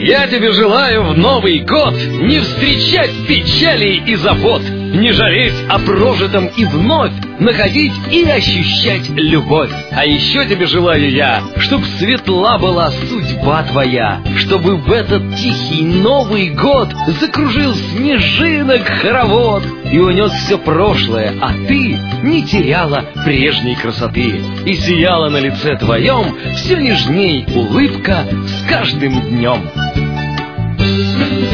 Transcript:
Я тебе желаю в Новый год не встречать печали и забот, не жалеть о прожитом и вновь находить и ощущать любовь. А еще тебе желаю я, чтоб светла была судьба твоя, чтобы в этот тихий Новый год закружил снежинок хоровод и унес все прошлое, а ты не теряла прежней красоты, и сияла на лице твоем все нежней улыбка с каждым днем.